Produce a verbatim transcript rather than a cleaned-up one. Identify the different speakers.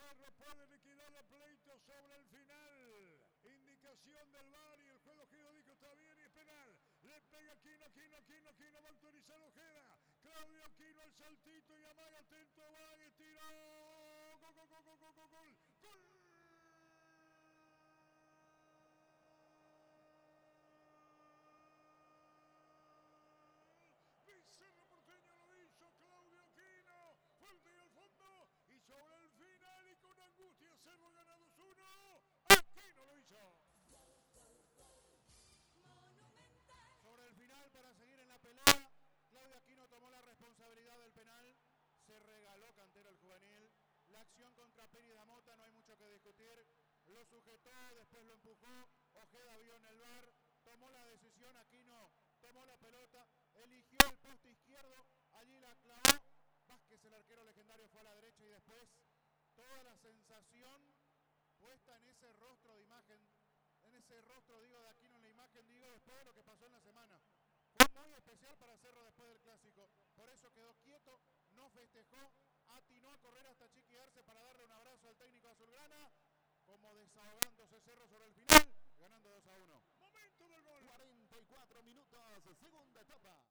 Speaker 1: Cerro puede liquidar el pleito sobre el final. Indicación del V A R y el juego Giro dijo está bien y es penal. Le pega Aquino, Aquino, Aquino, Aquino, va a autorizar Ojeda. Claudio Aquino el saltito y amaga atento, va y tiró. Gol, gol, gol, gol, gol, gol, gol. Gol. Cerro Porteño lo hizo, Claudio Aquino, fuerte y al fondo, y sobre el final y con angustia Cerro gana dos uno, Aquino lo hizo.
Speaker 2: Sobre el final, para seguir en la pelea, Claudio Aquino tomó la responsabilidad del penal, se regaló Cantero el juvenil, la acción contra Peri Damota, no hay mucho que discutir, lo sujetó, después lo empujó, Ojeda vio en el V A R, tomó la decisión, Aquino tomó la pelota, eligió el poste izquierdo, allí la clavó, Vázquez el arquero legendario fue a la derecha y después toda la sensación puesta en ese rostro de imagen, en ese rostro digo de Aquino en la imagen, digo después de lo que pasó en la semana. Fue muy especial para Cerro después del clásico, por eso quedó quieto, no festejó, atinó a correr hasta chiquearse para darle un abrazo al técnico azulgrana, como desahogándose Cerro sobre el final, ganando dos a uno.
Speaker 1: Momento del gol.
Speaker 3: cuarenta y cuatro minutos, segunda etapa.